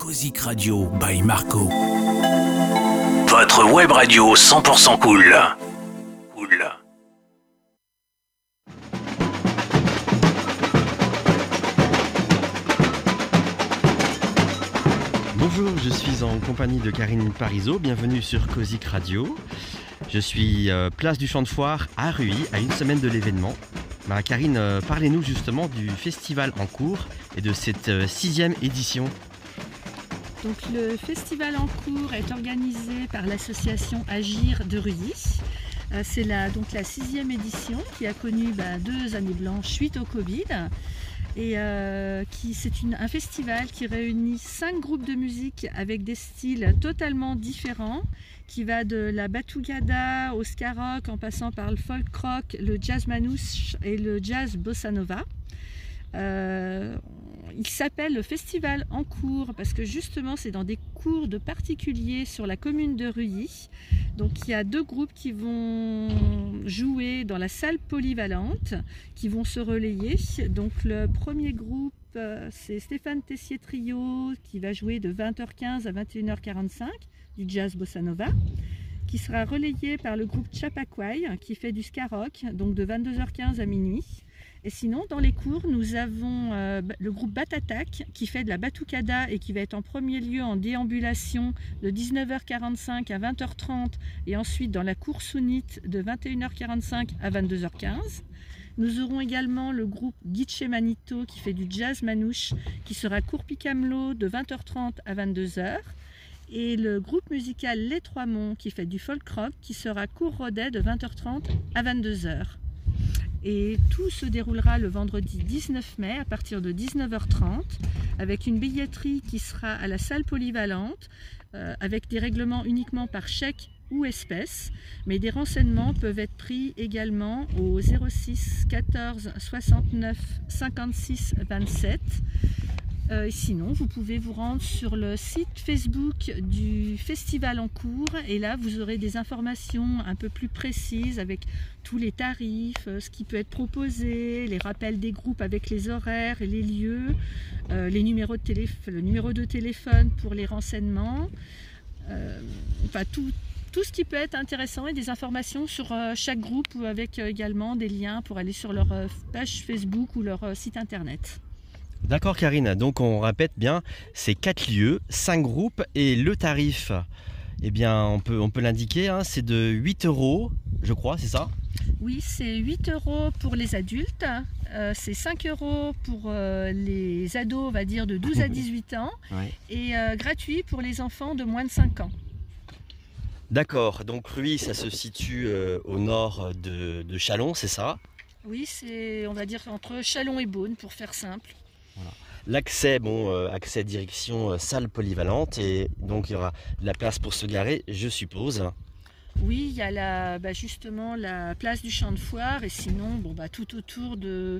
Cozic Radio by Marco. Votre web radio 100% cool. Bonjour, je suis en compagnie de Karine Parizeau, bienvenue sur Cozic Radio. Je suis place du Champ de Foire à Ruy, à une semaine de l'événement. Karine, parlez-nous justement du festival en cours et de cette 6e édition. Donc, le festival en cours est organisé par l'association Agir de Ruy. C'est la 6e édition qui a connu 2 années blanches suite au Covid. Et c'est un festival qui réunit 5 groupes de musique avec des styles totalement différents, qui va de la batucada au ska rock en passant par le folk rock, le jazz manouche et le jazz bossa nova. Il s'appelle le festival en cours parce que justement c'est dans des cours de particuliers sur la commune de Ruy. Donc il y a 2 groupes qui vont jouer dans la salle polyvalente, qui vont se relayer. Donc le premier groupe c'est Stéphane Tessier Trio qui va jouer de 20h15 à 21h45 du jazz bossa nova, qui sera relayé par le groupe Chappaqua qui fait du ska rock, donc de 22h15 à minuit. Et sinon, dans les cours, nous avons le groupe Batatak qui fait de la batucada et qui va être en premier lieu en déambulation de 19h45 à 20h30 et ensuite dans la cour sunnite de 21h45 à 22h15. Nous aurons également le groupe Gitche Manito qui fait du jazz manouche qui sera cour Picamlo de 20h30 à 22h. Et le groupe musical Les Trois Monts qui fait du folk rock qui sera cour Rodet de 20h30 à 22h. Et tout se déroulera le vendredi 19 mai à partir de 19h30 avec une billetterie qui sera à la salle polyvalente avec des règlements uniquement par chèque ou espèce, mais des renseignements peuvent être pris également au 06 14 69 56 27. Sinon, vous pouvez vous rendre sur le site Facebook du festival en cours et là, vous aurez des informations un peu plus précises avec tous les tarifs, ce qui peut être proposé, les rappels des groupes avec les horaires et les lieux, le numéro de téléphone pour les renseignements, tout ce qui peut être intéressant et des informations sur chaque groupe avec également des liens pour aller sur leur page Facebook ou leur site internet. D'accord Karine, donc on répète bien, c'est 4 lieux, 5 groupes et le tarif, eh bien on peut l'indiquer, c'est de 8 €, je crois, c'est ça ? Oui, c'est 8 € pour les adultes, c'est 5 € pour les ados, on va dire de 12 à 18 ans, ouais. Et gratuit pour les enfants de moins de 5 ans. D'accord, donc Ruy, ça se situe au nord de Châlons, c'est ça ? Oui, c'est, on va dire, entre Châlons et Beaune, pour faire simple. Voilà. L'accès, accès direction salle polyvalente et donc il y aura de la place pour se garer, je suppose. Oui, il y a justement la place du Champ de Foire et sinon tout autour de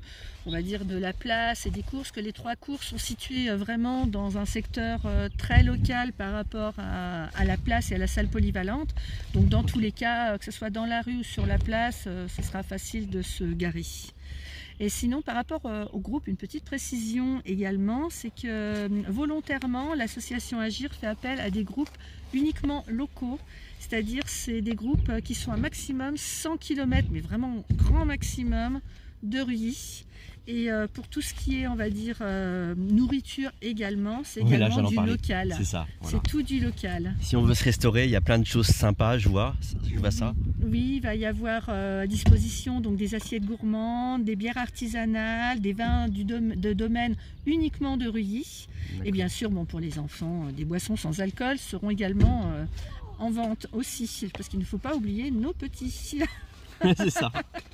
la place et des courses, que les 3 cours sont situés vraiment dans un secteur très local par rapport à la place et à la salle polyvalente. Donc dans tous les cas, que ce soit dans la rue ou sur la place, ce sera facile de se garer. Et sinon, par rapport au groupe, une petite précision également, c'est que volontairement, l'association Agir fait appel à des groupes uniquement locaux, c'est-à-dire c'est des groupes qui sont à maximum 100 km, mais vraiment grand maximum, de Ruy. Et pour tout ce qui est, on va dire, nourriture également, c'est également du local. C'est ça. Voilà. C'est tout du local. Si on veut se restaurer, il y a plein de choses sympas, je vois ça. Oui, il va y avoir à disposition donc des assiettes gourmandes, des bières artisanales, des vins de domaine uniquement de Ruy. Et bien sûr, pour les enfants, des boissons sans alcool seront également en vente aussi, parce qu'il ne faut pas oublier nos petits. C'est ça.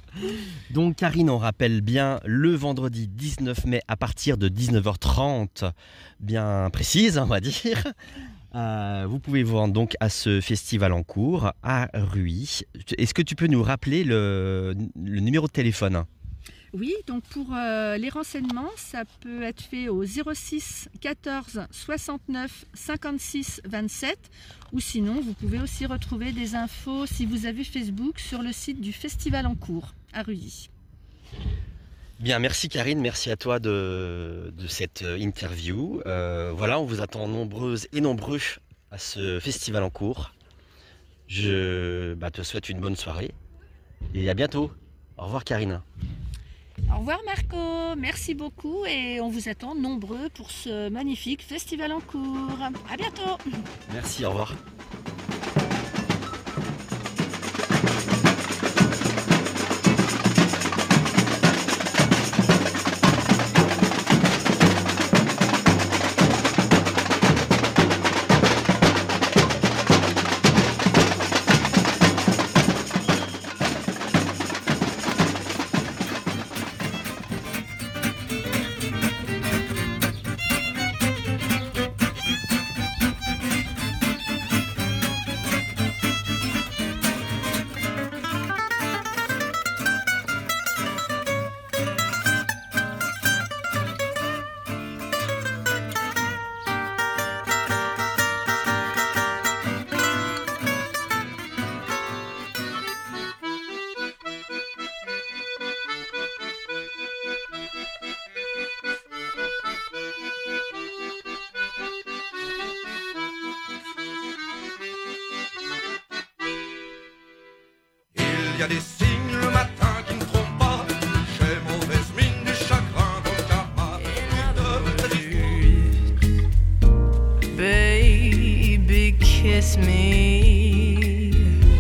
Donc Karine, on rappelle bien le vendredi 19 mai à partir de 19h30, bien précise on va dire. Vous pouvez vous rendre donc à ce festival en cours à Ruy. Est-ce que tu peux nous rappeler le numéro de téléphone ? Oui, donc pour les renseignements, ça peut être fait au 06 14 69 56 27 ou sinon vous pouvez aussi retrouver des infos si vous avez Facebook sur le site du festival en cours à Ruy. Bien, merci Karine, merci à toi de cette interview. Voilà, on vous attend nombreuses et nombreux à ce festival en cours. Je te souhaite une bonne soirée et à bientôt. Au revoir Karine. Au revoir Marco, merci beaucoup et on vous attend nombreux pour ce magnifique festival en cours. À bientôt. Merci, au revoir. Il y a des signes le matin qui ne trompent pas. J'ai mauvaise mine du chagrin dans le karma. Baby, kiss me.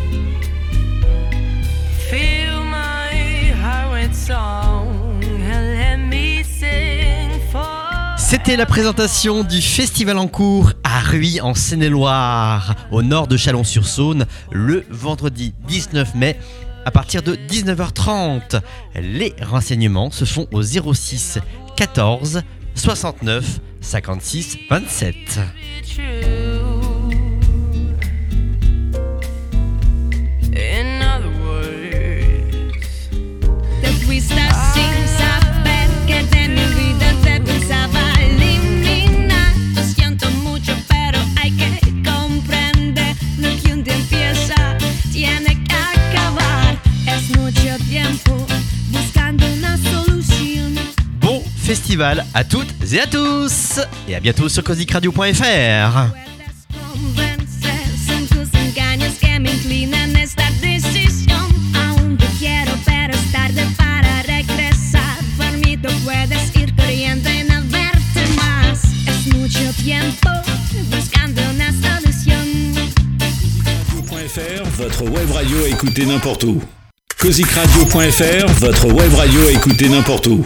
Feel my heart song and let me sing for. C'était la présentation du festival en cours à Ruy en Seine-et-Loire, au nord de Chalon-sur-Saône, le vendredi 19 mai à partir de 19h30. Les renseignements se font au 06 14 69 56 27. In other words, Te fuiste sin saber que de mi vida te pensaba eliminar. Lo siento mucho, pero hay que comprender. Lo que un día empieza tiene que acabar. Es mucho tiempo buscando una solución. Bon festival à toutes et à tous, et à bientôt sur cosicradio.fr. Puedes convencer, son tus engaños que me inclinan a esta decisión. Aún te quiero, pero es tarde para regresar. Por mí tú puedes ir corriendo y no verte más. Es mucho tiempo buscando una solución. CosicRadio.fr, votre web radio à écouter n'importe où. CosicRadio.fr, votre web radio à écouter n'importe où.